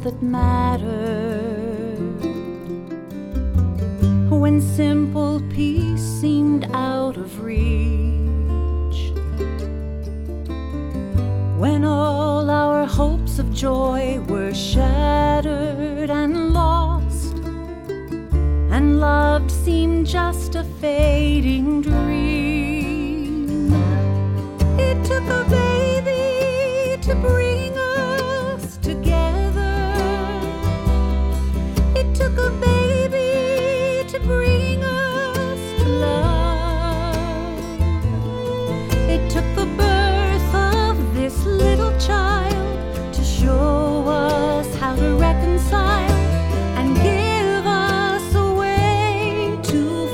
that mattered, when simple peace seemed out of reach, when all our hopes of joy were shattered and lost, and love seemed just a fading dream. It took a baby to bring us together. It took a baby to bring us to love. It took the birth of this little child to show us how to reconcile and give us a way to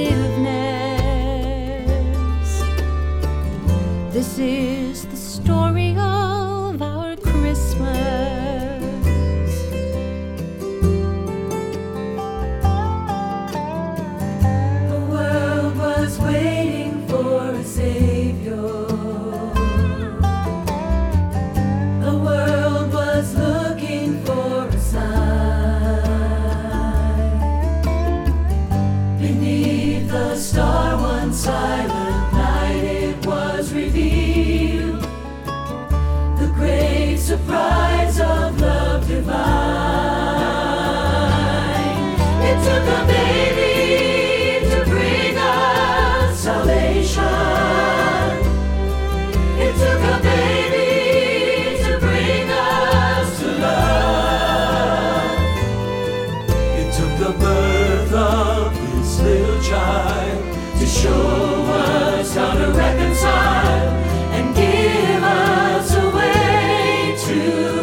forgiveness. This is the story of our Christmas. The world was waiting for a Savior. The world was looking for a sign. Beneath the star one silent night it was revealed, the great surprise of love divine. It took a baby to bring us salvation. It took a baby to bring us to love. It took the birth of this little child to show us how to reconcile and give us a way to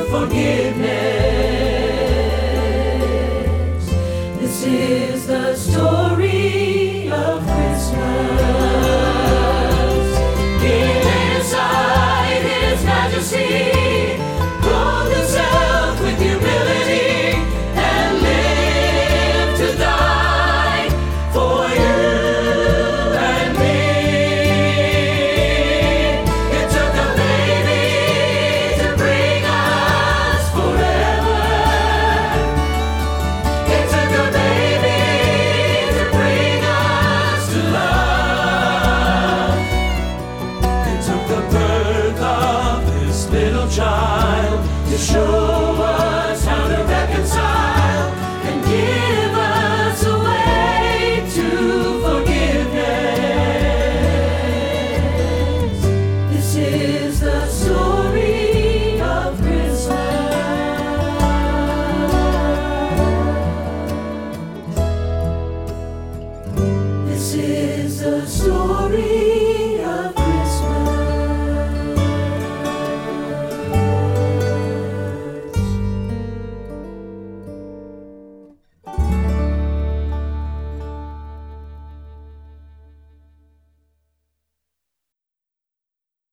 forgiveness. This is the story of Christmas. Inside His Majesty clothed Himself with humility and lived to die for you and me. It took a baby to bring us forever. It took a baby to bring us to love. It took the birth of this little child to show us how to reconcile and give us a way to forgiveness. This is the story of Christmas. This is the story